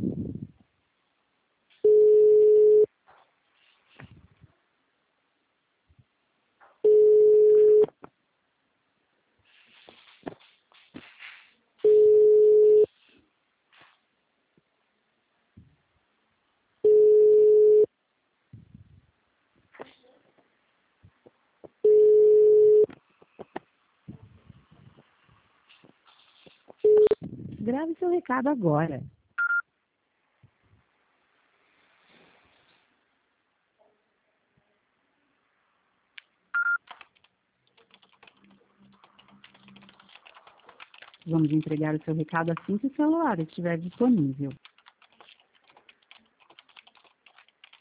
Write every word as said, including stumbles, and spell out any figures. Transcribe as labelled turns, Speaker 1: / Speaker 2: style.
Speaker 1: Grave seu recado agora. Vamos entregar o seu recado assim que o celular estiver disponível.